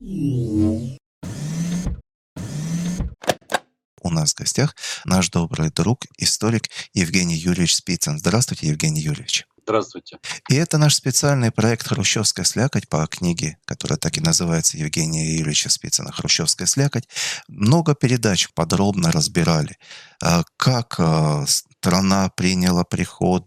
У нас в гостях наш добрый друг, историк Евгений Юрьевич Спицын. Здравствуйте, Евгений Юрьевич. Здравствуйте. И это наш специальный проект «Хрущевская слякоть» по книге, которая так и называется, Евгения Юрьевича Спицына «Хрущевская слякоть». Много передач подробно разбирали, как страна приняла приход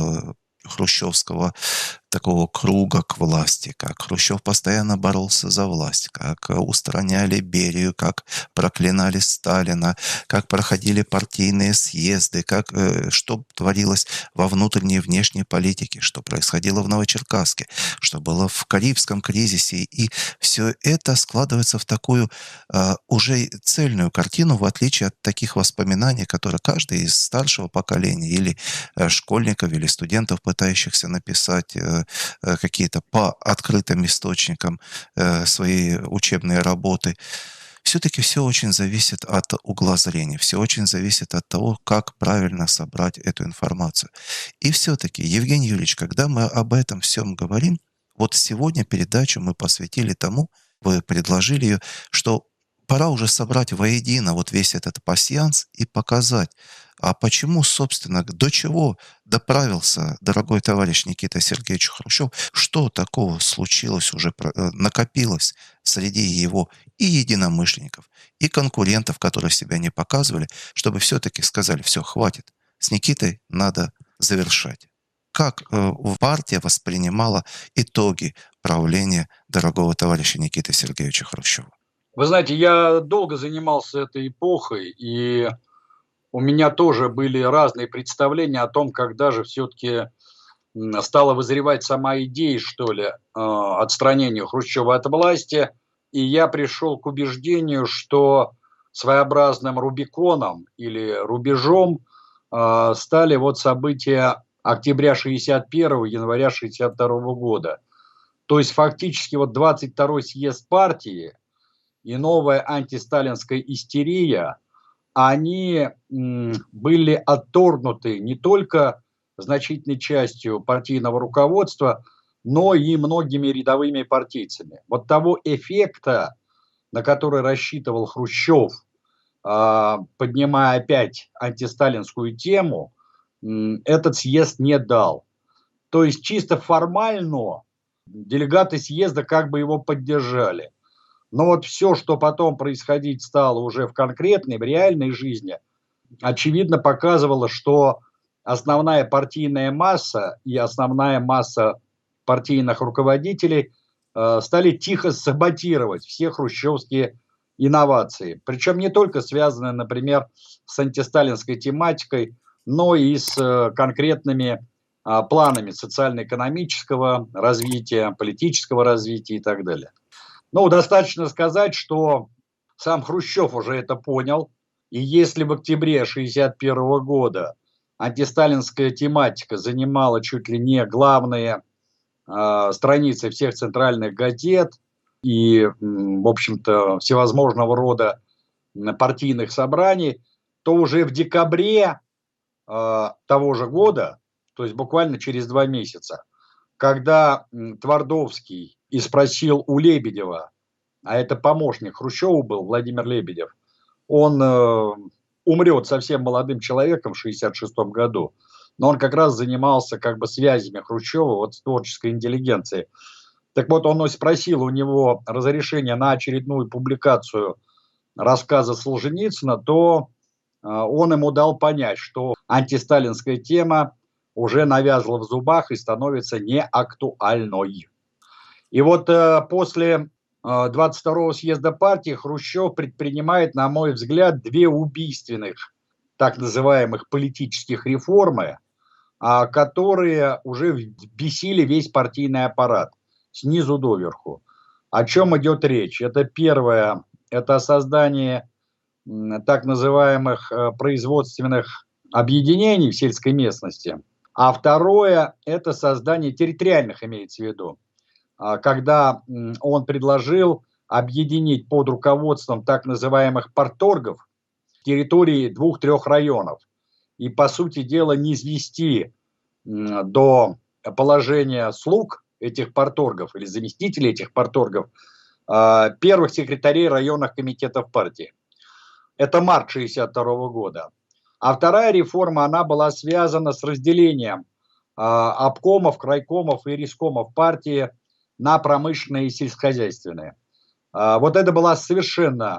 хрущевского такого круга к власти, как Хрущев постоянно боролся за власть, как устраняли Берию, как проклинали Сталина, как проходили партийные съезды, что творилось во внутренней и внешней политике, что происходило в Новочеркасске, что было в Карибском кризисе. И все это складывается в такую уже цельную картину, в отличие от таких воспоминаний, которые каждый из старшего поколения или школьников, или студентов, пытающихся написать какие-то по открытым источникам свои учебные работы. Все-таки все очень зависит от угла зрения, все очень зависит от того, как правильно собрать эту информацию. И все-таки, Евгений Юрьевич, когда мы об этом всем говорим, вот сегодня передачу мы посвятили тому, вы предложили ее, что пора уже собрать воедино вот весь этот пасьянс и показать, а почему, собственно, до чего доправился дорогой товарищ Никита Сергеевич Хрущев, что такого случилось уже, накопилось среди его и единомышленников, и конкурентов, которые себя не показывали, чтобы все-таки сказали: все, хватит, с Никитой надо завершать. Как партия воспринимала итоги правления дорогого товарища Никиты Сергеевича Хрущева? Вы знаете, я долго занимался этой эпохой, и у меня тоже были разные представления о том, когда же все-таки стала вызревать сама идея, что ли, отстранения Хрущева от власти. И я пришел к убеждению, что своеобразным Рубиконом или рубежом стали вот события октября 61-го, января 62-го года. То есть фактически вот 22-й съезд партии и новая антисталинская истерия, они были отторгнуты не только значительной частью партийного руководства, но и многими рядовыми партийцами. Вот того эффекта, на который рассчитывал Хрущев, поднимая опять антисталинскую тему, этот съезд не дал. То есть чисто формально делегаты съезда как бы его поддержали. Но вот все, что потом происходить стало уже в конкретной, в реальной жизни, очевидно показывало, что основная партийная масса и основная масса партийных руководителей стали тихо саботировать все хрущевские инновации. Причем не только связанные, например, с антисталинской тематикой, но и с конкретными планами социально-экономического развития, политического развития и так далее. Ну, достаточно сказать, что сам Хрущев уже это понял. И если в октябре 1961 года антисталинская тематика занимала чуть ли не главные страницы всех центральных газет и, в общем-то, всевозможного рода партийных собраний, то уже в декабре того же года, то есть буквально через 2 месяца, когда Твардовский и спросил у Лебедева, а это помощник Хрущева был, Владимир Лебедев, он умрет совсем молодым человеком в 1966 году, но он как раз занимался как бы связями Хрущева вот с творческой интеллигенцией. Так вот, он спросил у него разрешение на очередную публикацию рассказа Солженицына, то он ему дал понять, что антисталинская тема уже навязла в зубах и становится неактуальной. И вот после 22-го съезда партии Хрущев предпринимает, на мой взгляд, 2 убийственных так называемых политических реформы, которые уже бесили весь партийный аппарат снизу доверху. О чем идет речь? Это первое, это создание так называемых производственных объединений в сельской местности. А второе, это создание территориальных, имеется в виду, когда он предложил объединить под руководством так называемых парторгов территории 2-3 районов. И, по сути дела, низвести до положения слуг этих парторгов или заместителей этих парторгов первых секретарей районных комитетов партии. Это март 1962 года. А вторая реформа, она была связана с разделением обкомов, крайкомов и рискомов партии на промышленные и сельскохозяйственные. Вот это была совершенно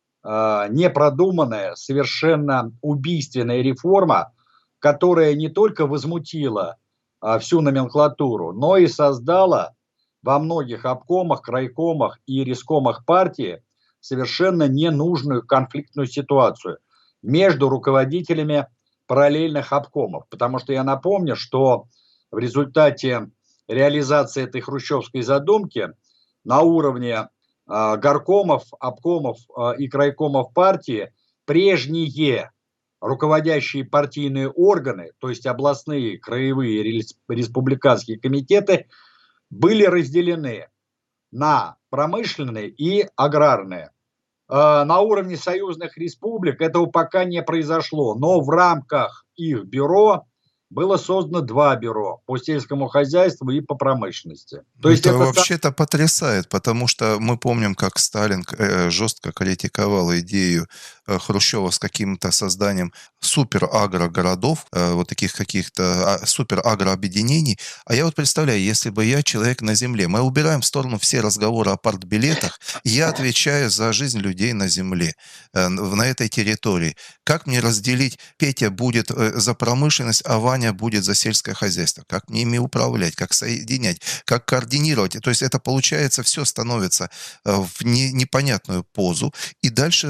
непродуманная, совершенно убийственная реформа, которая не только возмутила всю номенклатуру, но и создала во многих обкомах, крайкомах и рискомах партии совершенно ненужную конфликтную ситуацию между руководителями параллельных обкомов. Потому что я напомню, что в результате реализации этой хрущевской задумки на уровне горкомов, обкомов и крайкомов партии прежние руководящие партийные органы, то есть областные, краевые, республиканские комитеты, были разделены на промышленные и аграрные. На уровне союзных республик этого пока не произошло, но в рамках их бюро было создано два бюро по сельскому хозяйству и по промышленности. То есть это вообще-то потрясает, потому что мы помним, как Сталин жестко критиковал идею Хрущева с каким-то созданием супер-агрогородов, вот таких каких-то супер-агрообъединений. А я вот представляю, если бы я человек на земле, мы убираем в сторону все разговоры о партбилетах, и я отвечаю за жизнь людей на земле, на этой территории. Как мне разделить? Петя будет за промышленность, а Ваня будет за сельское хозяйство. Как мне ими управлять? Как соединять? Как координировать? То есть это получается, все становится в непонятную позу. И дальше...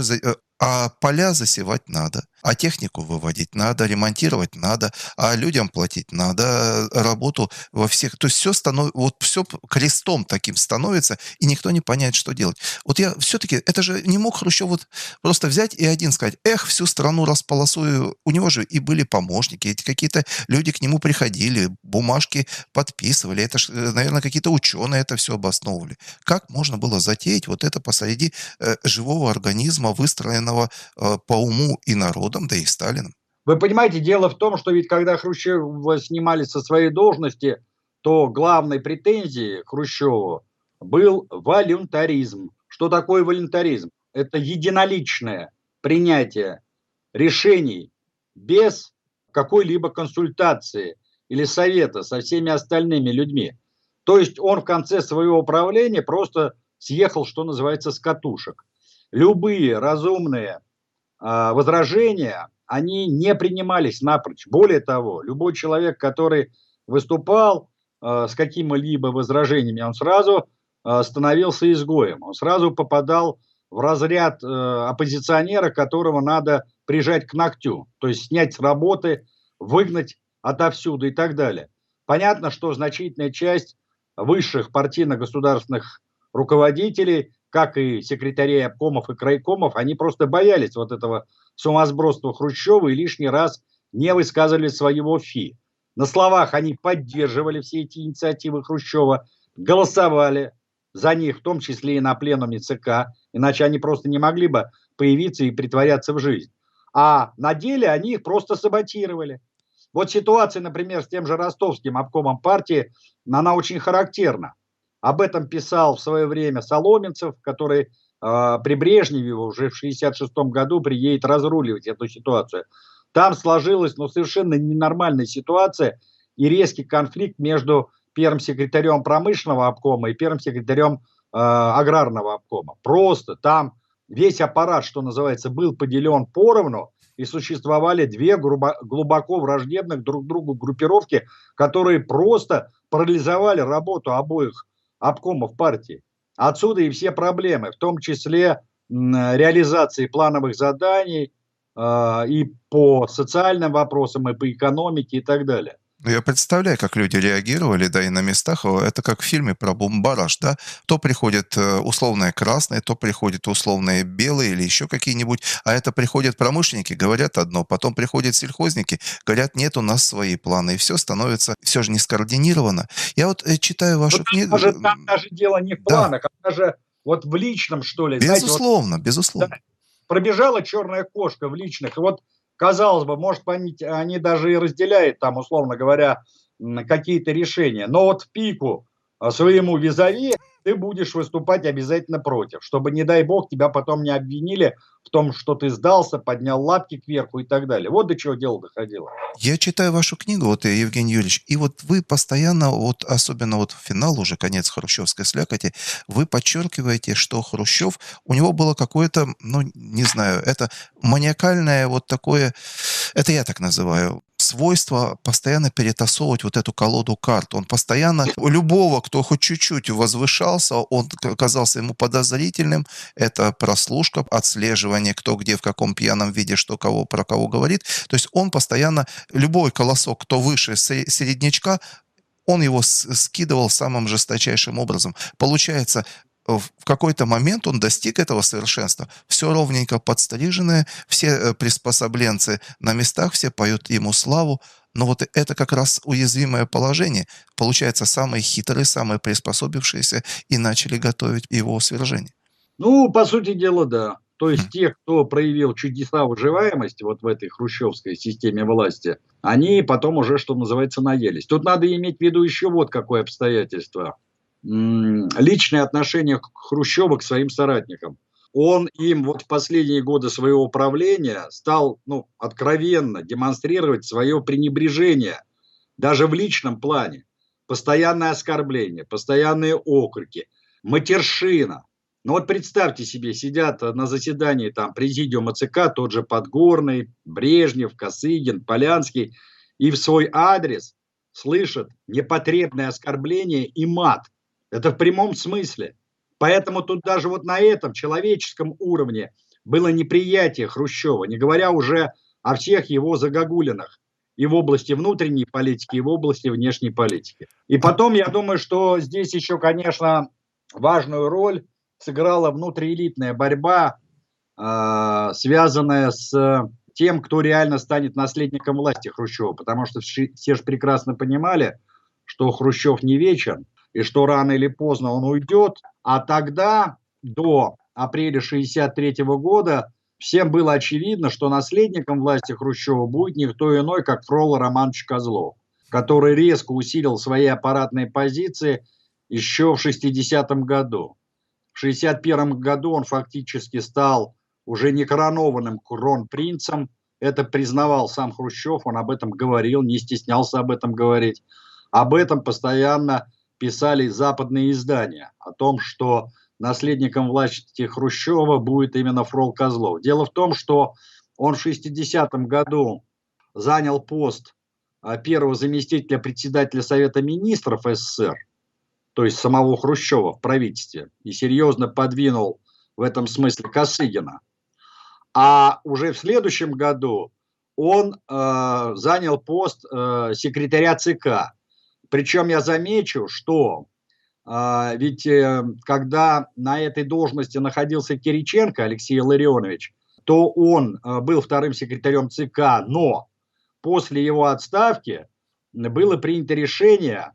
А поля засевать надо, а технику выводить надо, ремонтировать надо, а людям платить надо, работу во всех... То есть все становится, вот все крестом таким становится, и никто не понимает, что делать. Вот я все-таки, это же не мог Хрущев вот просто взять и один сказать, всю страну располосую. У него же и были помощники, эти какие-то люди к нему приходили, бумажки подписывали, это же, наверное, какие-то ученые это все обосновывали. Как можно было затеять вот это посреди живого организма, выстроенного по уму и народом, да и Сталином? Вы понимаете, дело в том, что ведь когда Хрущева снимали со своей должности, то главной претензией Хрущеву был волюнтаризм. Что такое волюнтаризм? Это единоличное принятие решений без какой-либо консультации или совета со всеми остальными людьми. То есть он в конце своего правления просто съехал, что называется, с катушек. Любые разумные возражения, они не принимались напрочь. Более того, любой человек, который выступал с какими-либо возражениями, он сразу становился изгоем. Он сразу попадал в разряд оппозиционера, которого надо прижать к ногтю, то есть снять с работы, выгнать отовсюду и так далее. Понятно, что значительная часть высших партийно-государственных руководителей, как и секретарей обкомов и крайкомов, они просто боялись вот этого сумасбродства Хрущева и лишний раз не высказывали своего фи. На словах они поддерживали все эти инициативы Хрущева, голосовали за них, в том числе и на пленуме ЦК, иначе они просто не могли бы появиться и притворяться в жизнь. А на деле они их просто саботировали. Вот ситуация, например, с тем же ростовским обкомом партии, она очень характерна. Об этом писал в свое время Соломенцев, который при Брежневе уже в 1966 году приедет разруливать эту ситуацию. Там сложилась совершенно ненормальная ситуация и резкий конфликт между первым секретарем промышленного обкома и первым секретарем аграрного обкома. Просто там весь аппарат, что называется, был поделен поровну, и существовали две глубоко враждебных друг другу группировки, которые просто парализовали работу обоих обкомов партии. Отсюда и все проблемы, в том числе реализации плановых заданий и по социальным вопросам, и по экономике и так далее. Я представляю, как люди реагировали, да, и на местах. Это как в фильме про бумбараш, да. То приходят условные красные, то приходят условные белые или еще какие-нибудь. А это приходят промышленники, говорят одно, потом приходят сельхозники, говорят, нет, у нас свои планы. И все становится, все же не скоординировано. Я вот читаю вашу книгу. Там даже дело не в планах, да, а даже вот в личном, что ли. Безусловно, знаете, вот, безусловно. Да, пробежала черная кошка в личных, и вот казалось бы, может, они даже и разделяют там, условно говоря, какие-то решения. Но вот в пику своему визави ты будешь выступать обязательно против, чтобы, не дай бог, тебя потом не обвинили в том, что ты сдался, поднял лапки кверху и так далее. Вот до чего дело доходило. Я читаю вашу книгу, вот, Евгений Юрьевич, и вот вы постоянно, вот, особенно вот финал, уже конец хрущевской слякоти, вы подчеркиваете, что Хрущев, у него было какое-то, ну, не знаю, это маниакальное вот такое, это я так называю, свойство постоянно перетасовывать вот эту колоду карт. Он постоянно, у любого, кто хоть чуть-чуть возвышался, он казался ему подозрительным. Это прослушка, отслеживание, кто где, в каком пьяном виде, что кого, про кого говорит. То есть он постоянно, любой колосок, кто выше середнячка, он его скидывал самым жесточайшим образом. Получается, в какой-то момент он достиг этого совершенства. Все ровненько подстриженное, все приспособленцы на местах, все поют ему славу. Но вот это как раз уязвимое положение. Получается, самые хитрые, самые приспособившиеся и начали готовить его свержение. Ну, по сути дела, да. То есть те, кто проявил чудеса выживаемости вот в этой хрущевской системе власти, они потом уже, что называется, наелись. Тут надо иметь в виду еще вот какое обстоятельство. Личное отношение Хрущева к своим соратникам. Он им вот в последние годы своего правления стал, ну, откровенно демонстрировать свое пренебрежение даже в личном плане. Постоянное оскорбление, постоянные окрики, матершина. Ну вот представьте себе, сидят на заседании там президиума ЦК, тот же Подгорный, Брежнев, Косыгин, Полянский, и в свой адрес слышат непотребное оскорбление и мат. Это в прямом смысле. Поэтому тут даже вот на этом человеческом уровне было неприятие Хрущева, не говоря уже о всех его загогулинах и в области внутренней политики, и в области внешней политики. И потом, я думаю, что здесь еще, конечно, важную роль сыграла внутриэлитная борьба, связанная с тем, кто реально станет наследником власти Хрущева. Потому что все же прекрасно понимали, что Хрущев не вечен, и что рано или поздно он уйдет. А тогда, до апреля 1963 года, всем было очевидно, что наследником власти Хрущева будет никто иной, как Фроло Романович Козлов, который резко усилил свои аппаратные позиции еще в 60-м году. В 1961 году он фактически стал уже некоронованным кронпринцем. Это признавал сам Хрущев, он об этом говорил, не стеснялся об этом говорить. Об этом постоянно писали западные издания, о том, что наследником власти Хрущева будет именно Фрол Козлов. Дело в том, что он в 60-м году занял пост первого заместителя председателя Совета министров СССР, то есть самого Хрущева в правительстве, и серьезно подвинул в этом смысле Косыгина. А уже в следующем году он занял пост секретаря ЦК. Причем я замечу, что ведь когда на этой должности находился Кириченко Алексей Илларионович, то он был вторым секретарем ЦК, но после его отставки было принято решение,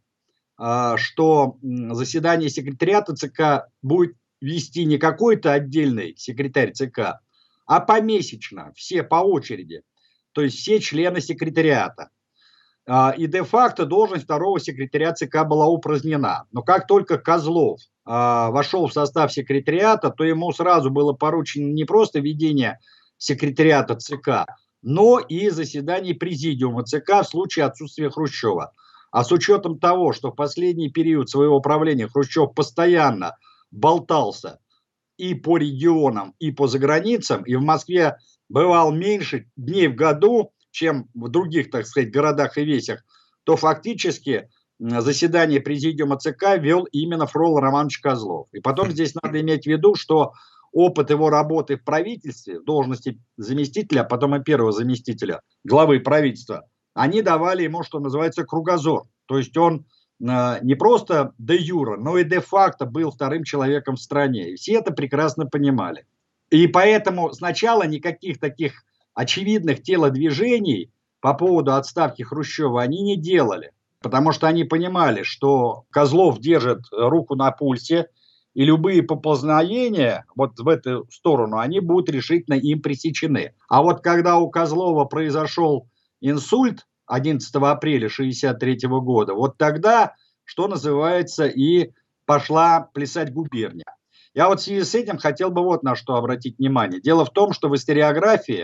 что заседание секретариата ЦК будет вести не какой-то отдельный секретарь ЦК, а помесячно, все по очереди, то есть все члены секретариата. И де-факто должность второго секретаря ЦК была упразднена. Но как только Козлов вошел в состав секретариата, то ему сразу было поручено не просто ведение секретариата ЦК, но и заседание президиума ЦК в случае отсутствия Хрущева. А с учетом того, что в последний период своего правления Хрущев постоянно болтался и по регионам, и по заграницам, и в Москве бывал меньше дней в году, чем в других, так сказать, городах и весях, то фактически заседание президиума ЦК вел именно Фрол Романович Козлов. И потом здесь надо иметь в виду, что опыт его работы в правительстве, в должности заместителя, а потом и первого заместителя главы правительства, они давали ему, что называется, кругозор. То есть он не просто де юре, но и де-факто был вторым человеком в стране. И все это прекрасно понимали. И поэтому сначала никаких таких очевидных телодвижений по поводу отставки Хрущева они не делали, потому что они понимали, что Козлов держит руку на пульсе, и любые поползновения вот в эту сторону, они будут решительно им пресечены. А вот когда у Козлова произошел инсульт 11 апреля 1963 года, вот тогда, что называется, и пошла плясать губерния. Я вот в связи с этим хотел бы вот на что обратить внимание. Дело в том, что в историографии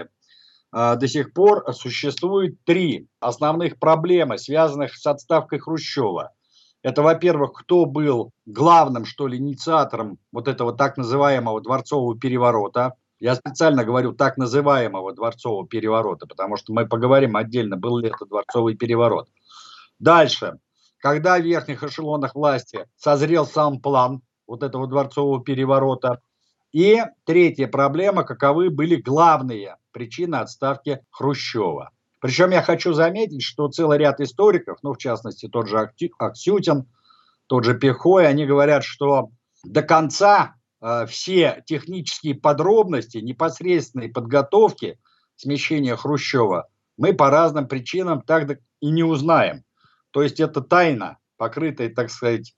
до сих пор существует три основных проблемы, связанных с отставкой Хрущева. Это, во-первых, кто был главным, что ли, инициатором вот этого так называемого дворцового переворота. Я специально говорю так называемого дворцового переворота, потому что мы поговорим отдельно, был ли это дворцовый переворот. Дальше. Когда в верхних эшелонах власти созрел сам план вот этого дворцового переворота. И третья проблема, каковы были главные причины отставки Хрущева. Причем я хочу заметить, что целый ряд историков, ну, в частности, тот же Аксютин, тот же Пихой, они говорят, что до конца все технические подробности непосредственной подготовки смещения Хрущева мы по разным причинам так и не узнаем. То есть это тайна, покрытая, так сказать,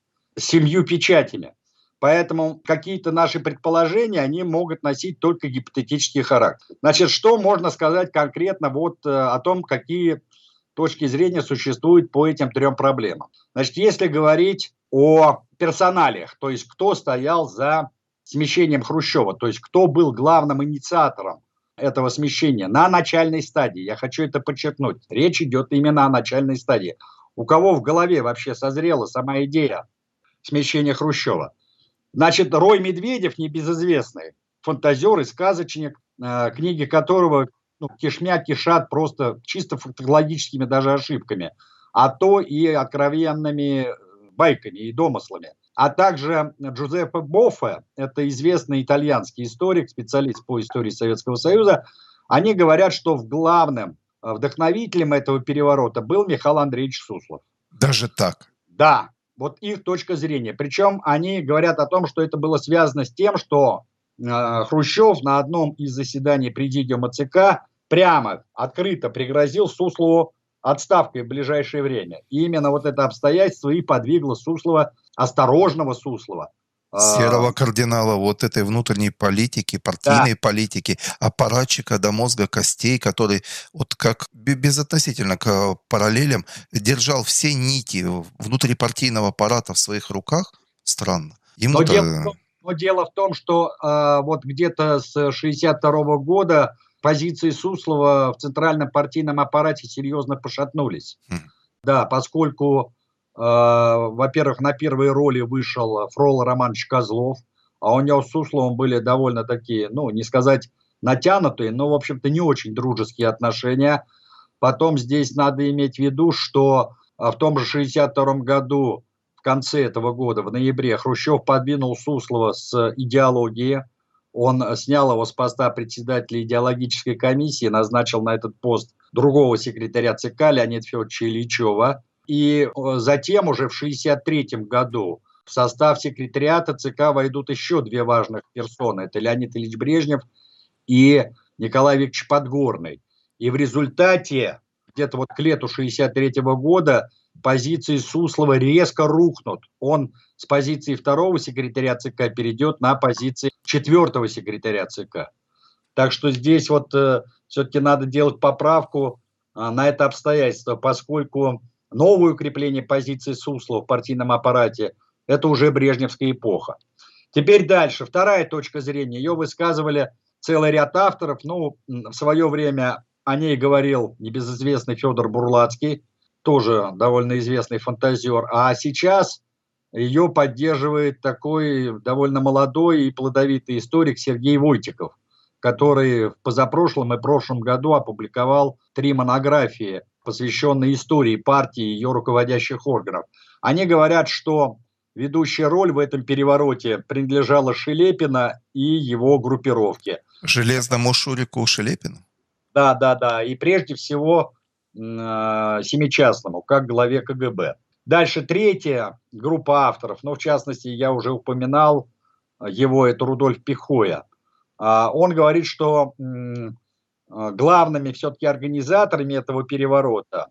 7 печатями. Поэтому какие-то наши предположения, они могут носить только гипотетический характер. Значит, что можно сказать конкретно вот о том, какие точки зрения существуют по этим трем проблемам? Значит, если говорить о персоналиях, то есть кто стоял за смещением Хрущева, то есть кто был главным инициатором этого смещения на начальной стадии, я хочу это подчеркнуть, речь идет именно о начальной стадии. У кого в голове вообще созрела сама идея смещения Хрущева? Значит, Рой Медведев, небезызвестный фантазер и сказочник, книги которого кишмя кишат просто чисто фактологическими даже ошибками, а то и откровенными байками и домыслами. А также Джузеппе Боффе, это известный итальянский историк, специалист по истории Советского Союза, они говорят, что главным вдохновителем этого переворота был Михаил Андреевич Суслов. Даже так? Да. Вот их точка зрения. Причем они говорят о том, что это было связано с тем, что Хрущев на одном из заседаний президиума ЦК прямо, открыто пригрозил Суслову отставкой в ближайшее время. И именно вот это обстоятельство и подвигло Суслова, осторожного Суслова. Серого кардинала вот этой внутренней политики, партийной политики, аппаратчика до мозга костей, который вот как безотносительно к параллелям держал все нити внутрипартийного аппарата в своих руках. Странно. Но дело в том, что вот где-то с 1962 года позиции Суслова в центральном партийном аппарате серьезно пошатнулись. Да, поскольку во-первых, на первые роли вышел Фрол Романович Козлов, а у него с Сусловым были довольно такие, ну, не сказать натянутые, но, в общем-то, не очень дружеские отношения. Потом здесь надо иметь в виду, что в том же 1962 году, в конце этого года, в ноябре, Хрущев подвинул Суслова с идеологии. Он снял его с поста председателя идеологической комиссии, назначил на этот пост другого секретаря ЦК Леонида Федоровича Ильичева. И затем уже в 1963 году в состав секретариата ЦК войдут еще две важных персоны. Это Леонид Ильич Брежнев и Николай Викторович Подгорный. И в результате где-то вот к лету 1963 года позиции Суслова резко рухнут. Он с позиции второго секретаря ЦК перейдет на позиции четвертого секретаря ЦК. Так что здесь вот все-таки надо делать поправку на это обстоятельство, поскольку новое укрепление позиции Суслова в партийном аппарате – это уже брежневская эпоха. Теперь дальше. Вторая точка зрения. Ее высказывали целый ряд авторов. Ну, в свое время о ней говорил небезызвестный Федор Бурлацкий, тоже довольно известный фантазер. А сейчас ее поддерживает такой довольно молодой и плодовитый историк Сергей Войтиков, который в позапрошлом и прошлом году опубликовал 3 монографии, посвященные истории партии и ее руководящих органов. Они говорят, что ведущая роль в этом перевороте принадлежала Шелепину и его группировке. Железному Шурику Шелепину? Да. И прежде всего Семичастному, как главе КГБ. Дальше третья группа авторов, в частности, я уже упоминал его, это Рудольф Пихоя. Он говорит, что главными все-таки организаторами этого переворота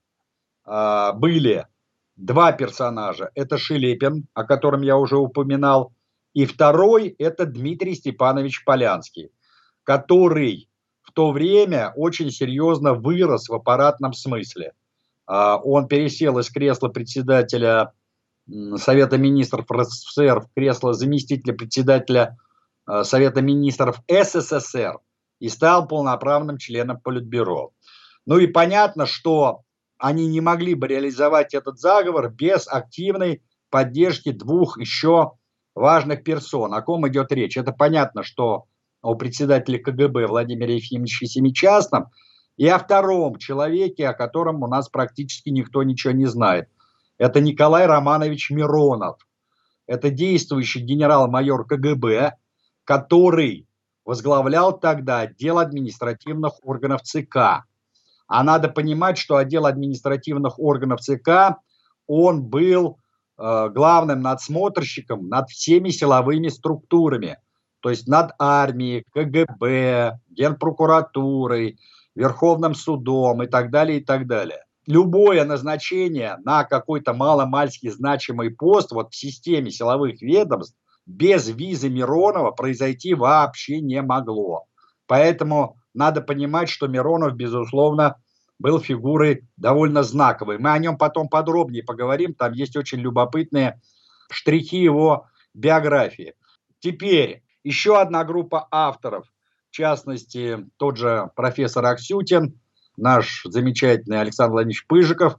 были 2 персонажа. Это Шелепин, о котором я уже упоминал, и второй – это Дмитрий Степанович Полянский, который в то время очень серьезно вырос в аппаратном смысле. Он пересел из кресла председателя Совета министров РСФСР в кресло заместителя председателя Совета министров СССР и стал полноправным членом Политбюро. Ну и понятно, что они не могли бы реализовать этот заговор без активной поддержки двух еще важных персон. О ком идет речь? Это понятно, что о председателе КГБ Владимире Ефимовиче Семичастном и о втором человеке, о котором у нас практически никто ничего не знает. Это Николай Романович Миронов. Это действующий генерал-майор КГБ, который возглавлял тогда отдел административных органов ЦК. А надо понимать, что отдел административных органов ЦК, он был главным надсмотрщиком над всеми силовыми структурами. То есть над армией, КГБ, Генпрокуратурой, Верховным судом и так далее, и так далее. Любое назначение на какой-то маломальски значимый пост вот в системе силовых ведомств без визы Миронова произойти вообще не могло. Поэтому надо понимать, что Миронов, безусловно, был фигурой довольно знаковой. Мы о нем потом подробнее поговорим, там есть очень любопытные штрихи его биографии. Теперь еще одна группа авторов, в частности, тот же профессор Аксютин, наш замечательный Александр Владимирович Пыжиков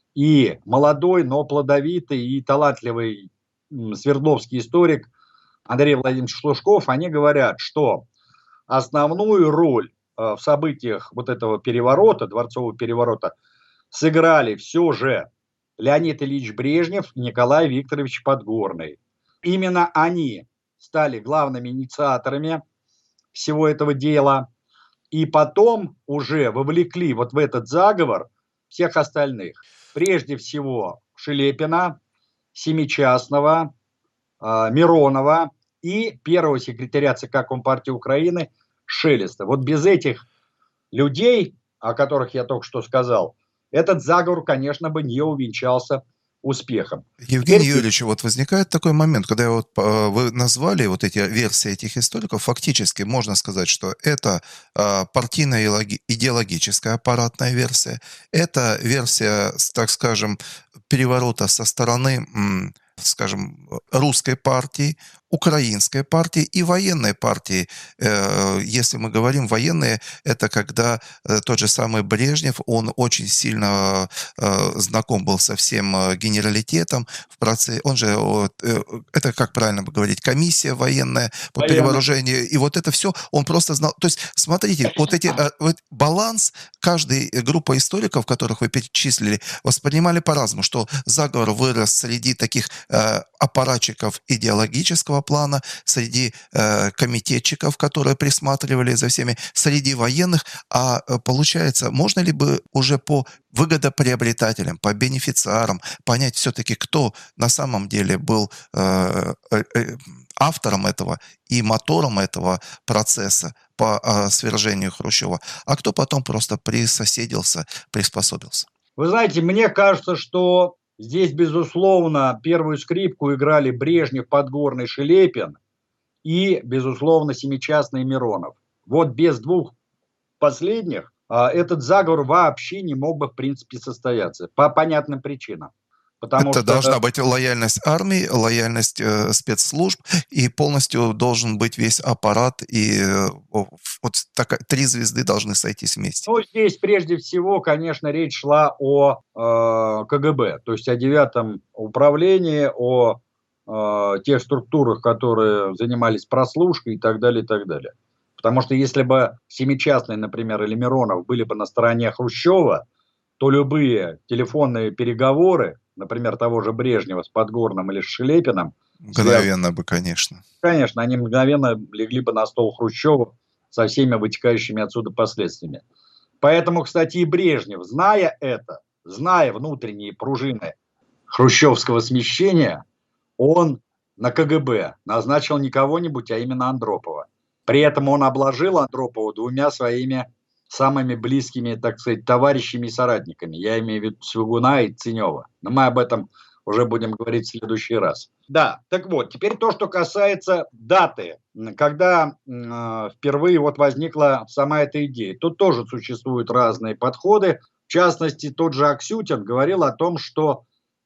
и молодой, но плодовитый и талантливый свердловский историк Андрей Владимирович Шлушков, они говорят, что основную роль в событиях вот этого переворота, дворцового переворота, сыграли все же Леонид Ильич Брежнев и Николай Викторович Подгорный. Именно они стали главными инициаторами всего этого дела. И потом уже вовлекли вот в этот заговор всех остальных. Прежде всего Шелепина, Семичастного, Миронова и первого секретаря ЦК Компартии Украины Шелеста. Вот без этих людей, о которых я только что сказал, этот заговор, конечно, бы не увенчался успехом. Евгений Юрьевич, вот возникает такой момент, когда вот вы назвали вот эти версии этих историков, фактически можно сказать, что это партийная идеологическая аппаратная версия, это версия, так скажем, переворота со стороны, скажем, русской партии, украинской партии и военной партии. Если мы говорим военные, это когда тот же самый Брежнев, он очень сильно знаком был со всем генералитетом в процессе, он же, это как правильно говорить, комиссия военная по перевооружению, и вот это все он просто знал. То есть, смотрите, вот эти баланс каждой группы историков, которых вы перечислили, воспринимали по-разному, что заговор вырос среди таких аппаратчиков идеологического плана, среди комитетчиков, которые присматривали за всеми, среди военных. А получается, можно ли бы уже по выгодоприобретателям, по бенефициарам понять все-таки, кто на самом деле был автором этого и мотором этого процесса по свержению Хрущева, а кто потом просто присоседился, приспособился? Вы знаете, мне кажется, что здесь, безусловно, первую скрипку играли Брежнев, Подгорный, Шелепин и, безусловно, Семичастный Миронов. Вот без двух последних этот заговор вообще не мог бы, в принципе, состояться. По понятным причинам. Потому это что должна быть лояльность армии, лояльность спецслужб, и полностью должен быть весь аппарат, и вот три звезды должны сойтись вместе. Ну, здесь прежде всего, конечно, речь шла о КГБ, то есть о 9-м управлении, о тех структурах, которые занимались прослушкой и так далее, и так далее. Потому что если бы Семичастный, например, или Миронов были бы на стороне Хрущева, то любые телефонные переговоры, например, того же Брежнева с Подгорным или с Шелепиным, мгновенно бы, конечно. Конечно, они мгновенно легли бы на стол Хрущева со всеми вытекающими отсюда последствиями. Поэтому, кстати, и Брежнев, зная это, зная внутренние пружины хрущевского смещения, он на КГБ назначил не кого-нибудь, а именно Андропова. При этом он обложил Андропова двумя своими самыми близкими, так сказать, товарищами и соратниками. Я имею в виду Свигуна и Ценева. Но мы об этом уже будем говорить в следующий раз. Да, так вот, теперь то, что касается даты, когда впервые вот возникла сама эта идея. Тут тоже существуют разные подходы. В частности, тот же Аксютин говорил о том, что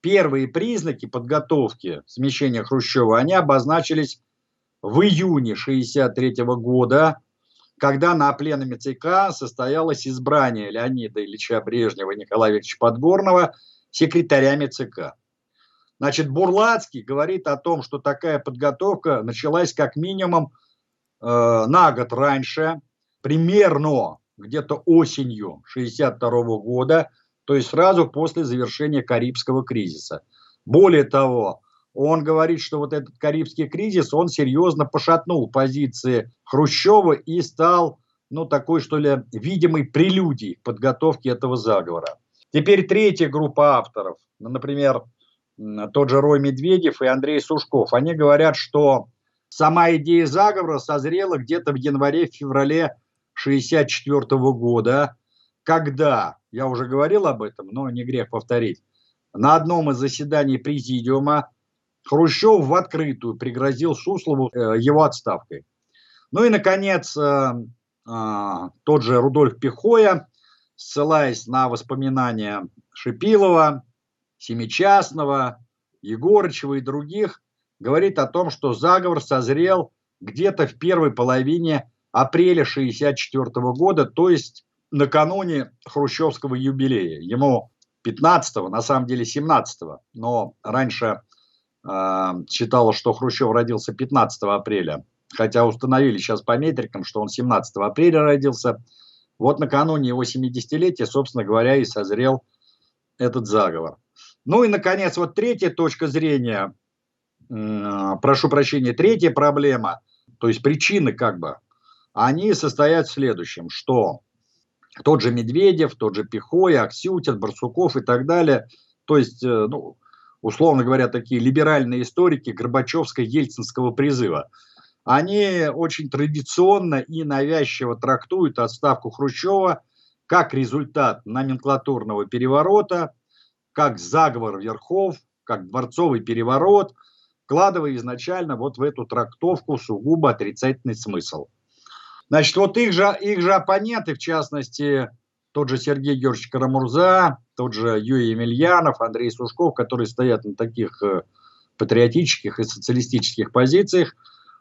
первые признаки подготовки смещения Хрущева, они обозначились в июне 1963 года, когда на пленуме ЦК состоялось избрание Леонида Ильича Брежнева и Николая Викторовича Подгорного секретарями ЦК. Значит, Бурлацкий говорит о том, что такая подготовка началась как минимум на год раньше, примерно где-то осенью 1962 года, то есть сразу после завершения Карибского кризиса. Более того, он говорит, что вот этот Карибский кризис, он серьезно пошатнул позиции Хрущева и стал, ну, такой, что ли, видимой прелюдией к подготовке этого заговора. Теперь третья группа авторов, например, тот же Рой Медведев и Андрей Сушков, они говорят, что сама идея заговора созрела где-то в январе-феврале 1964 года, когда, я уже говорил об этом, но не грех повторить, на одном из заседаний президиума Хрущев в открытую пригрозил Суслову его отставкой. Ну и, наконец, тот же Рудольф Пихоя, ссылаясь на воспоминания Шипилова, Семичастного, Егорычева и других, говорит о том, что заговор созрел где-то в первой половине апреля 1964 года, то есть накануне хрущевского юбилея. Ему 15-го, на самом деле 17-го, но раньше считалось, что Хрущев родился 15 апреля, хотя установили сейчас по метрикам, что он 17 апреля родился. Вот накануне его 70-летия, собственно говоря, и созрел этот заговор. Ну и, наконец, вот третья точка зрения, прошу прощения, третья проблема, то есть причины как бы, они состоят в следующем, что тот же Медведев, тот же Пихоя, Аксютин, Барсуков и так далее, то есть, ну, условно говоря, такие либеральные историки Горбачевско-Ельцинского призыва, они очень традиционно и навязчиво трактуют отставку Хрущева как результат номенклатурного переворота, как заговор верхов, как дворцовый переворот, вкладывая изначально вот в эту трактовку сугубо отрицательный смысл. Значит, вот их же оппоненты, в частности, тот же Сергей Георгиевич Карамурза, тот же Юрий Емельянов, Андрей Сушков, которые стоят на таких патриотических и социалистических позициях,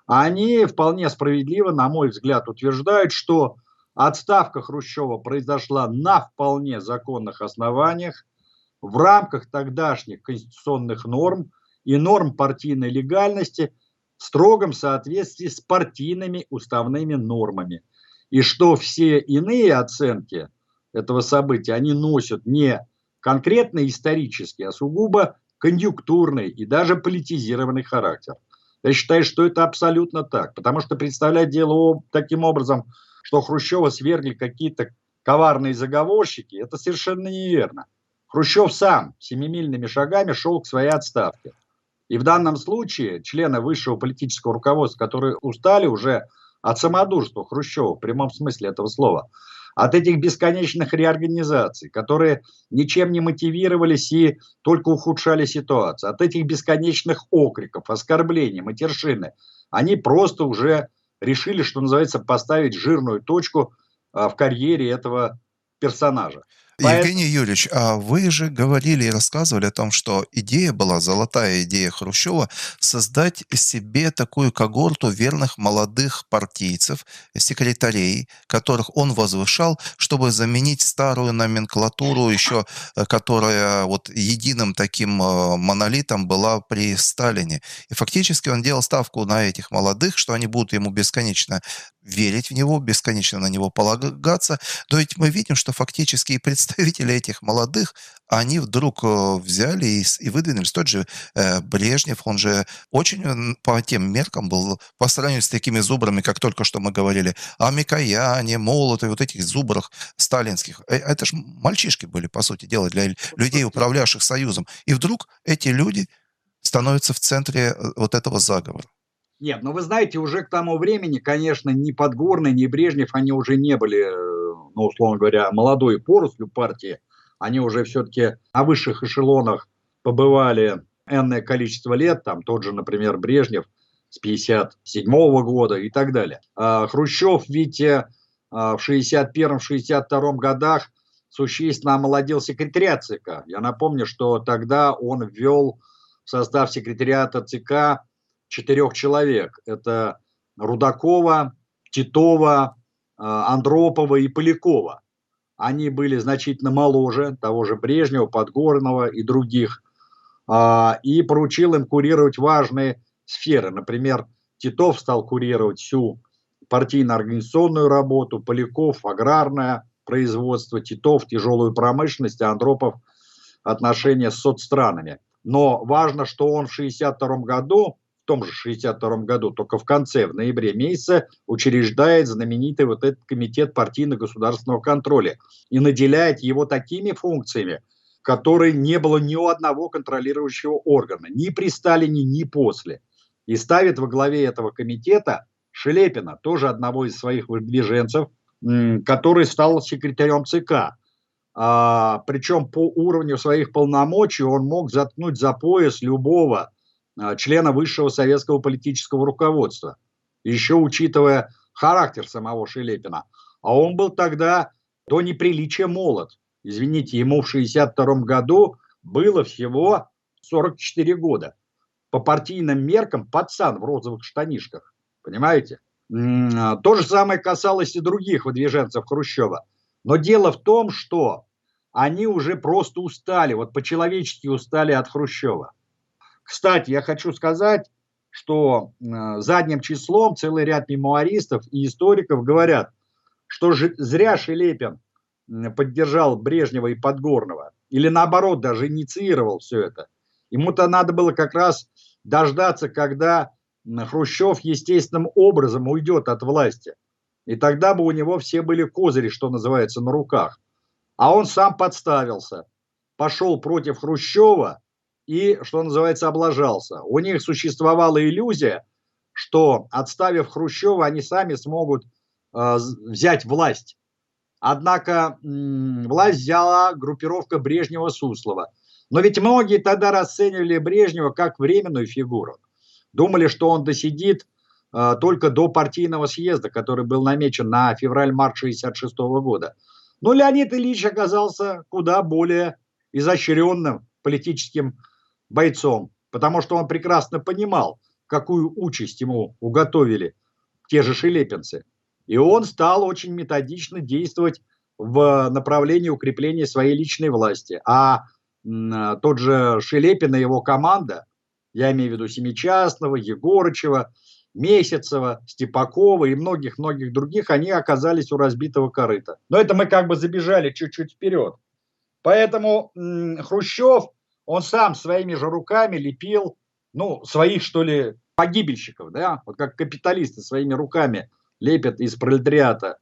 они вполне справедливо, на мой взгляд, утверждают, что отставка Хрущева произошла на вполне законных основаниях, в рамках тогдашних конституционных норм и норм партийной легальности в строгом соответствии с партийными уставными нормами. И что все иные оценки этого события, они носят не конкретно исторический, а сугубо конъюнктурный и даже политизированный характер. Я считаю, что это абсолютно так, потому что представлять дело таким образом, что Хрущева свергли какие-то коварные заговорщики, это совершенно неверно. Хрущев сам семимильными шагами шел к своей отставке. И в данном случае члены высшего политического руководства, которые устали уже от самодурства Хрущева в прямом смысле этого слова, от этих бесконечных реорганизаций, которые ничем не мотивировались и только ухудшали ситуацию, от этих бесконечных окриков, оскорблений, матершины, они просто уже решили, что называется, поставить жирную точку в карьере этого персонажа. Евгений Юрьевич, а вы же говорили и рассказывали о том, что идея была, золотая идея Хрущева, создать себе такую когорту верных молодых партийцев, секретарей, которых он возвышал, чтобы заменить старую номенклатуру еще, которая вот единым таким монолитом была при Сталине. И фактически он делал ставку на этих молодых, что они будут ему бесконечно верить в него, бесконечно на него полагаться. Но ведь мы видим, что фактически и представители этих молодых, они вдруг взяли и выдвинулись. Тот же Брежнев, он же очень по тем меркам был, по сравнению с такими зубрами, как только что мы говорили, о Микояне, Молотове, вот этих зубрах сталинских. Это же мальчишки были, по сути дела, для людей, управлявших Союзом. И вдруг эти люди становятся в центре вот этого заговора. Нет, но вы знаете, уже к тому времени, конечно, ни Подгорный, ни Брежнев, они уже не были, ну, условно говоря, молодой порослью партии. Они уже все-таки на высших эшелонах побывали энное количество лет, там тот же, например, Брежнев с 1957 года и так далее. А Хрущев, видите, в 1961-1962 годах существенно омолодил секретариат ЦК. Я напомню, что тогда он ввел в состав секретариата ЦК 4 человек. Это Рудакова, Титова, Андропова и Полякова. Они были значительно моложе того же Брежнева, Подгорного и других. И поручил им курировать важные сферы. Например, Титов стал курировать всю партийно-организационную работу, Поляков – аграрное производство, Титов – тяжелую промышленность, а Андропов – отношения с соцстранами. Но важно, что он в 1962 году, в том же 1962 году, только в конце, в ноябре месяце, учреждает знаменитый вот этот комитет партийно-государственного контроля и наделяет его такими функциями, которые не было ни у одного контролирующего органа, ни при Сталине, ни после. И ставит во главе этого комитета Шелепина, тоже одного из своих выдвиженцев, который стал секретарем ЦК. Причем по уровню своих полномочий он мог заткнуть за пояс любого члена высшего советского политического руководства, еще учитывая характер самого Шелепина. А он был тогда до неприличия молод. Извините, ему в 1962 году было всего 44 года. По партийным меркам пацан в розовых штанишках. Понимаете? То же самое касалось и других выдвиженцев Хрущева. Но дело в том, что они уже просто устали, вот по-человечески устали от Хрущева. Кстати, я хочу сказать, что задним числом целый ряд мемуаристов и историков говорят, что зря Шелепин поддержал Брежнева и Подгорного, или наоборот даже инициировал все это. Ему-то надо было как раз дождаться, когда Хрущев естественным образом уйдет от власти. И тогда бы у него все были козыри, что называется, на руках. А он сам подставился, пошел против Хрущева и, что называется, облажался. У них существовала иллюзия, что, отставив Хрущева, они сами смогут взять власть. Однако власть взяла группировка Брежнева-Суслова. Но ведь многие тогда расценивали Брежнева как временную фигуру. Думали, что он досидит только до партийного съезда, который был намечен на февраль-март 1966 года. Но Леонид Ильич оказался куда более изощренным политическим бойцом, потому что он прекрасно понимал, какую участь ему уготовили те же шелепинцы. И он стал очень методично действовать в направлении укрепления своей личной власти. А тот же Шелепин и его команда, я имею в виду Семичастного, Егорычева, Месяцева, Степакова и многих-многих других, они оказались у разбитого корыта. Но это мы как бы забежали чуть-чуть вперед. Поэтому Хрущев, он сам своими же руками лепил, своих, что ли, погибельщиков, да, вот как капиталисты своими руками лепят из пролетариата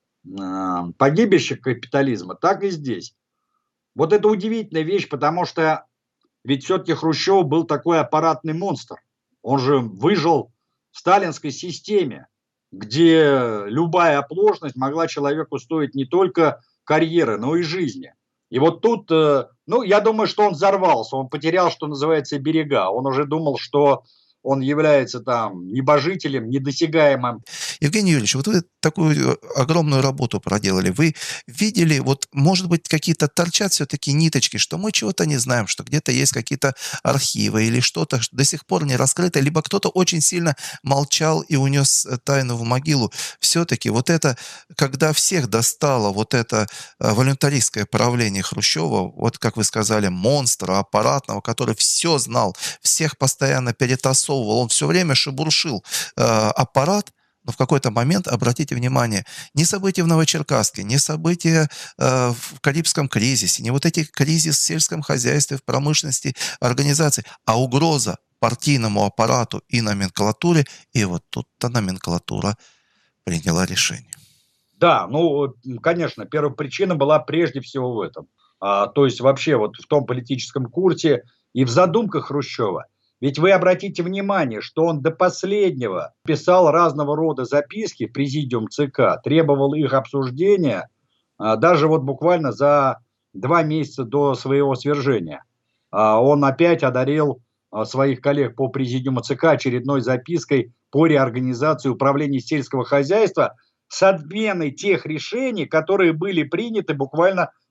погибельщик капитализма, так и здесь. Вот это удивительная вещь, потому что ведь все-таки Хрущев был такой аппаратный монстр. Он же выжил в сталинской системе, где любая оплошность могла человеку стоить не только карьеры, но и жизни. И вот тут, я думаю, что он взорвался, он потерял, что называется, берега. Он уже думал, что он является там небожителем, недосягаемым. Евгений Юрьевич, вот вы такую огромную работу проделали. Вы видели, вот, может быть, какие-то торчат все-таки ниточки, что мы чего-то не знаем, что где-то есть какие-то архивы или что-то до сих пор не раскрыто, либо кто-то очень сильно молчал и унес тайну в могилу. Все-таки вот это, когда всех достало вот это волюнтаристское правление Хрущева, вот как вы сказали, монстра аппаратного, который все знал, всех постоянно перетасовывал, он все время шебуршил аппарат. Но в какой-то момент, обратите внимание, не события в Новочеркасске, не события в Карибском кризисе, не вот эти кризисы в сельском хозяйстве, в промышленности, организации, а угроза партийному аппарату и номенклатуре, и вот тут-то номенклатура приняла решение. Да, конечно, первая причина была прежде всего в этом. То есть вообще вот в том политическом курсе и в задумках Хрущева. Ведь вы обратите внимание, что он до последнего писал разного рода записки в президиум ЦК, требовал их обсуждения, даже вот буквально за 2 месяца до своего свержения. Он опять одарил своих коллег по президиуму ЦК очередной запиской по реорганизации управления сельского хозяйства с отменой тех решений, которые были приняты буквально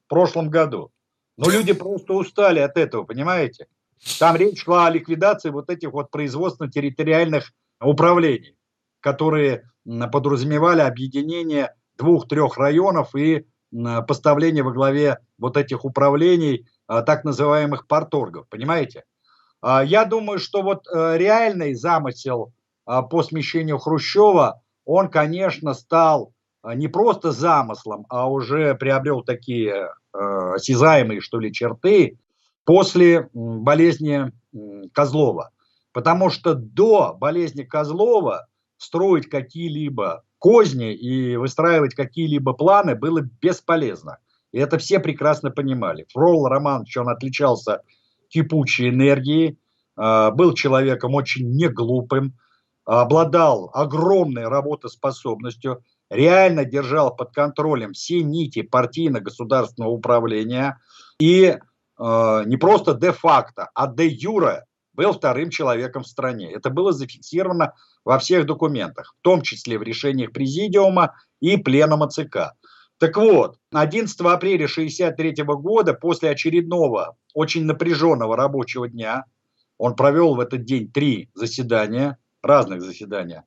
в прошлом году. Но люди просто устали от этого, понимаете? Там речь шла о ликвидации вот этих вот производственно-территориальных управлений, которые подразумевали объединение 2-3 районов и поставление во главе вот этих управлений так называемых парторгов, понимаете? Я думаю, что вот реальный замысел по смещению Хрущева, он, конечно, стал не просто замыслом, а уже приобрел такие осязаемые, что ли, черты после болезни Козлова. Потому что до болезни Козлова строить какие-либо козни и выстраивать какие-либо планы было бесполезно. И это все прекрасно понимали. Фрол Романович, он отличался кипучей энергией, был человеком очень неглупым, обладал огромной работоспособностью, реально держал под контролем все нити партийно-государственного управления и не просто де-факто, а де-юре был вторым человеком в стране. Это было зафиксировано во всех документах, в том числе в решениях Президиума и Пленума ЦК. Так вот, 11 апреля 1963 года, после очередного очень напряженного рабочего дня, он провел в этот день 3 заседания, разных заседания,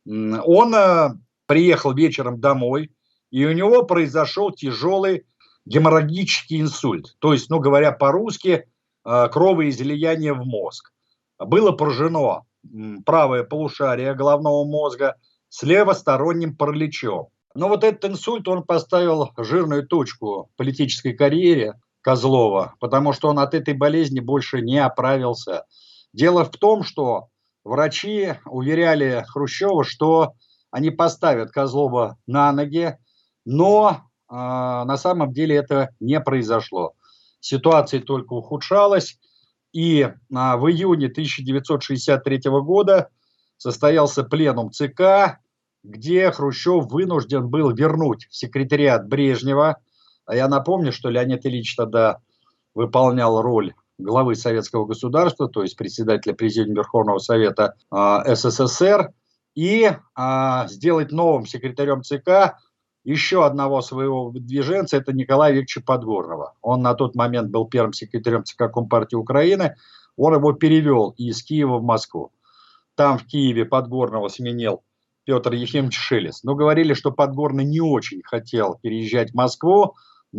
он приехал вечером домой, и у него произошел тяжелый геморрагический инсульт. То есть, ну говоря по-русски, кровоизлияние в мозг. Было поражено правое полушарие головного мозга с левосторонним параличом. Но вот этот инсульт, он поставил жирную точку в политической карьере Козлова, потому что он от этой болезни больше не оправился. Дело в том, что врачи уверяли Хрущева, что они поставят Козлова на ноги, но на самом деле это не произошло. Ситуация только ухудшалась, и в июне 1963 года состоялся пленум ЦК, где Хрущев вынужден был вернуть секретариат Брежнева. А я напомню, что Леонид Ильич тогда выполнял роль главы Советского государства, то есть председателя Президиума Верховного Совета СССР, и сделать новым секретарем ЦК еще одного своего выдвиженца, это Николая Викторовича Подгорного. Он на тот момент был первым секретарем ЦК Компартии Украины, он его перевел из Киева в Москву. Там в Киеве Подгорного сменил Петр Ефимович Шелест. Но говорили, что Подгорный не очень хотел переезжать в Москву,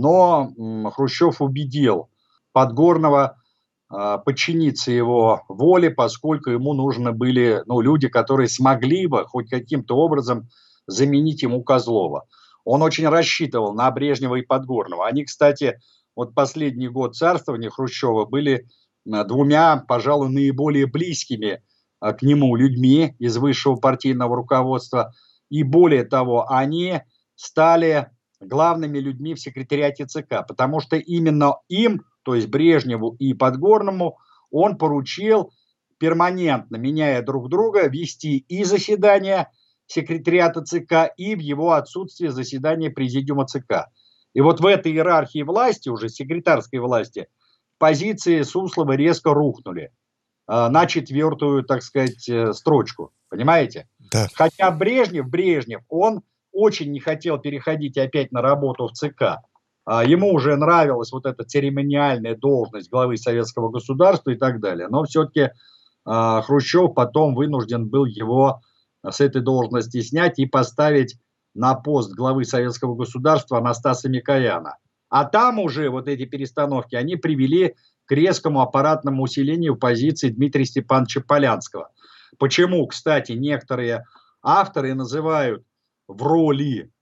но Хрущев убедил Подгорного подчиниться его воле, поскольку ему нужны были люди, которые смогли бы хоть каким-то образом заменить ему Козлова. Он очень рассчитывал на Брежнева и Подгорного. Они, кстати, вот последний год царствования Хрущева были двумя, пожалуй, наиболее близкими к нему людьми из высшего партийного руководства. И более того, они стали главными людьми в секретариате ЦК, потому что именно им, то есть Брежневу и Подгорному, он поручил перманентно, меняя друг друга, вести и заседания секретариата ЦК, и в его отсутствие заседания Президиума ЦК. И вот в этой иерархии власти, уже секретарской власти, позиции Суслова резко рухнули на 4-ю, так сказать, строчку. Понимаете? Да. Хотя Брежнев, он очень не хотел переходить опять на работу в ЦК. Ему уже нравилась вот эта церемониальная должность главы советского государства и так далее. Но все-таки Хрущев потом вынужден был его с этой должности снять и поставить на пост главы советского государства Анастаса Микояна. А там уже вот эти перестановки, они привели к резкому аппаратному усилению позиции Дмитрия Степановича Полянского. Почему, кстати, некоторые авторы называют в роли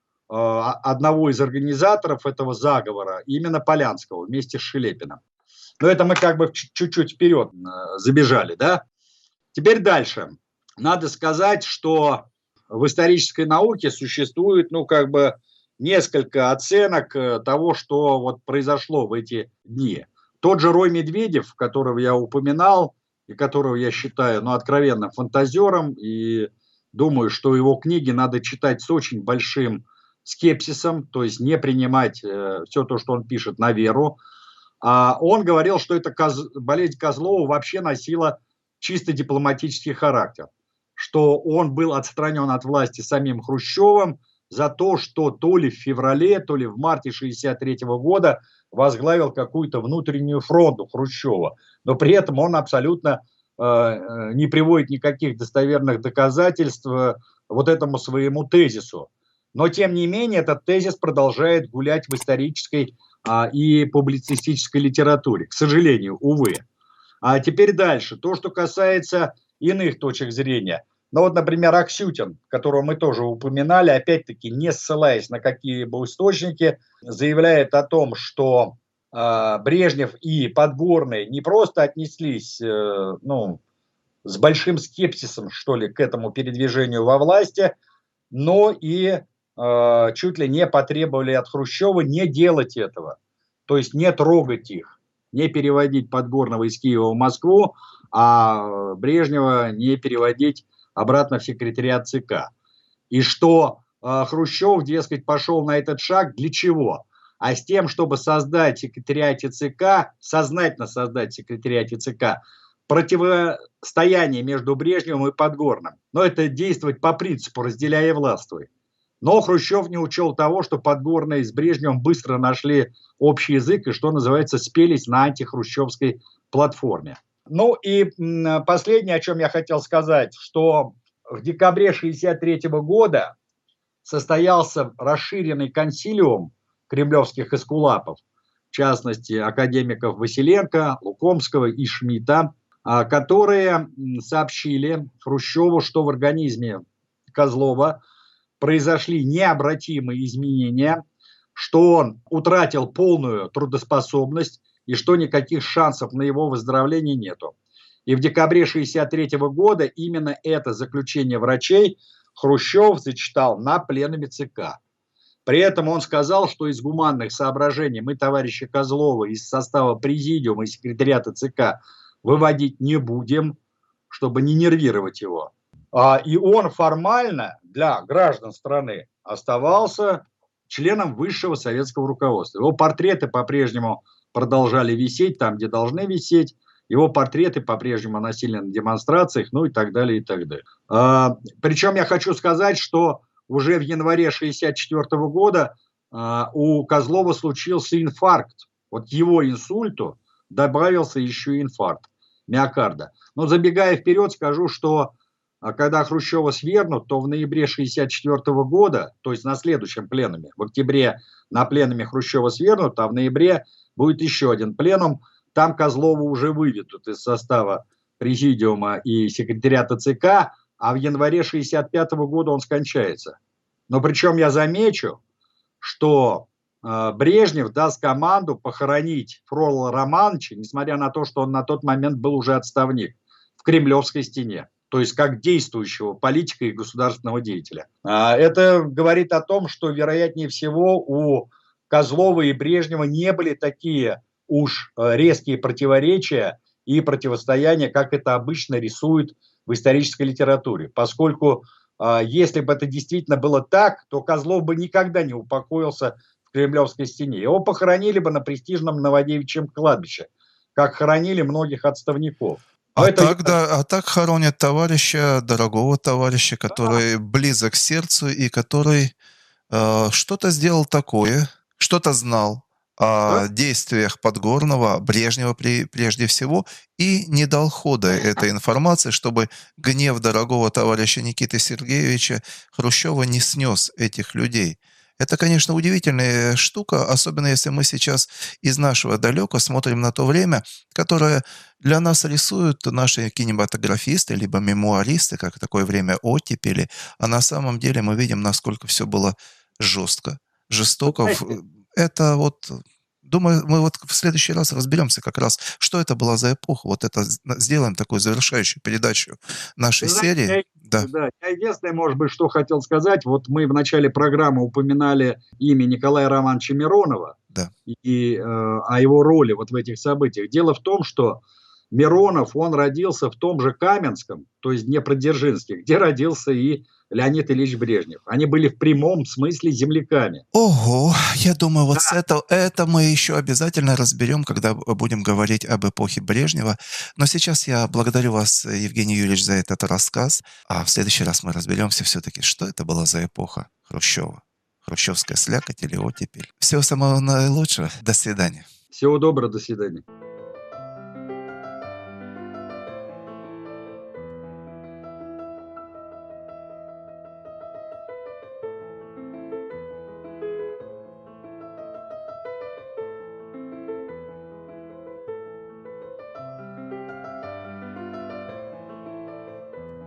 одного из организаторов этого заговора именно Полянского вместе с Шелепиным. Но это мы как бы чуть-чуть вперед забежали, да? Теперь дальше. Надо сказать, что в исторической науке существует, несколько оценок того, что вот произошло в эти дни. Тот же Рой Медведев, которого я упоминал, и которого я считаю, откровенным фантазером, и думаю, что его книги надо читать с очень большим скепсисом, то есть не принимать все то, что он пишет, на веру. Он говорил, что эта болезнь Козлова вообще носила чисто дипломатический характер, что он был отстранен от власти самим Хрущевым за то, что то ли в феврале, то ли в марте 1963 года возглавил какую-то внутреннюю фронту Хрущева. Но при этом он абсолютно не приводит никаких достоверных доказательств вот этому своему тезису. Но, тем не менее, этот тезис продолжает гулять в исторической и публицистической литературе, к сожалению, увы. А теперь дальше. То, что касается иных точек зрения. Ну вот, например, Аксютин, которого мы тоже упоминали, опять-таки не ссылаясь на какие-либо источники, заявляет о том, что Брежнев и Подгорный не просто отнеслись с большим скепсисом, что ли, к этому передвижению во власти, но и чуть ли не потребовали от Хрущева не делать этого, то есть не трогать их, не переводить Подгорного из Киева в Москву, а Брежнева не переводить обратно в секретариат ЦК. И что Хрущев, дескать, пошел на этот шаг для чего? А с тем, чтобы создать в секретариате ЦК, сознательно создать в секретариате ЦК противостояние между Брежневым и Подгорным. Но это действовать по принципу «разделяй и властвуй». Но Хрущев не учел того, что Подгорный с Брежневым быстро нашли общий язык и, что называется, спелись на антихрущевской платформе. Ну и последнее, о чем я хотел сказать, что в декабре 1963 года состоялся расширенный консилиум кремлевских эскулапов, в частности, академиков Василенко, Лукомского и Шмидта, которые сообщили Хрущеву, что в организме Козлова произошли необратимые изменения, что он утратил полную трудоспособность и что никаких шансов на его выздоровление нету. И в декабре 1963 года именно это заключение врачей Хрущев зачитал на пленуме ЦК. При этом он сказал, что из гуманных соображений мы товарища Козлова из состава президиума и секретариата ЦК выводить не будем, чтобы не нервировать его. И он формально для граждан страны оставался членом высшего советского руководства. Его портреты по-прежнему продолжали висеть там, где должны висеть. Его портреты по-прежнему носили на демонстрациях, ну и так далее, и так далее. Причем я хочу сказать, что уже в январе 1964 года у Козлова случился инфаркт. Вот к его инсульту добавился еще инфаркт миокарда. Но забегая вперед, скажу, что когда Хрущева свергнут, то в ноябре 1964 года, то есть на следующем пленуме, в октябре на пленуме Хрущева свергнут, а в ноябре будет еще один пленум. Там Козлова уже выведут из состава президиума и секретариата ЦК, а в январе 1965 года он скончается. Но причем я замечу, что Брежнев даст команду похоронить Фрола Романовича, несмотря на то, что он на тот момент был уже отставник, в Кремлевской стене. То есть как действующего политика и государственного деятеля. Это говорит о том, что, вероятнее всего, у Козлова и Брежнева не были такие уж резкие противоречия и противостояния, как это обычно рисуют в исторической литературе. Поскольку если бы это действительно было так, то Козлов бы никогда не упокоился в Кремлевской стене. Его похоронили бы на престижном Новодевичьем кладбище, как хоронили многих отставников. Так хоронят товарища, дорогого товарища, который близок к сердцу и который что-то сделал такое, что-то знал о действиях Подгорного, Брежнева прежде всего, и не дал хода этой информации, чтобы гнев дорогого товарища Никиты Сергеевича Хрущева не снес этих людей. Это, конечно, удивительная штука, особенно если мы сейчас из нашего далека смотрим на то время, которое для нас рисуют наши кинематографисты, либо мемуаристы, как такое время оттепели, а на самом деле мы видим, насколько все было жестко, жестоко. Это вот, думаю, мы вот в следующий раз разберемся как раз, что это была за эпоха. Вот это сделаем такую завершающую передачу нашей серии. Да, я единственное, может быть, что хотел сказать. Вот мы в начале программы упоминали имя Николая Романовича Миронова и о его роли вот в этих событиях. Дело в том, что Миронов, он родился в том же Каменском, то есть Днепродзержинске, где родился и Леонид Ильич Брежнев. Они были в прямом смысле земляками. Ого, я думаю, вот Да. это мы еще обязательно разберем, когда будем говорить об эпохе Брежнева. Но сейчас я благодарю вас, Евгений Юрьевич, за этот рассказ. А в следующий раз мы разберемся все-таки, что это была за эпоха Хрущева. Хрущевская слякоть или оттепель. Всего самого наилучшего. До свидания. Всего доброго, до свидания.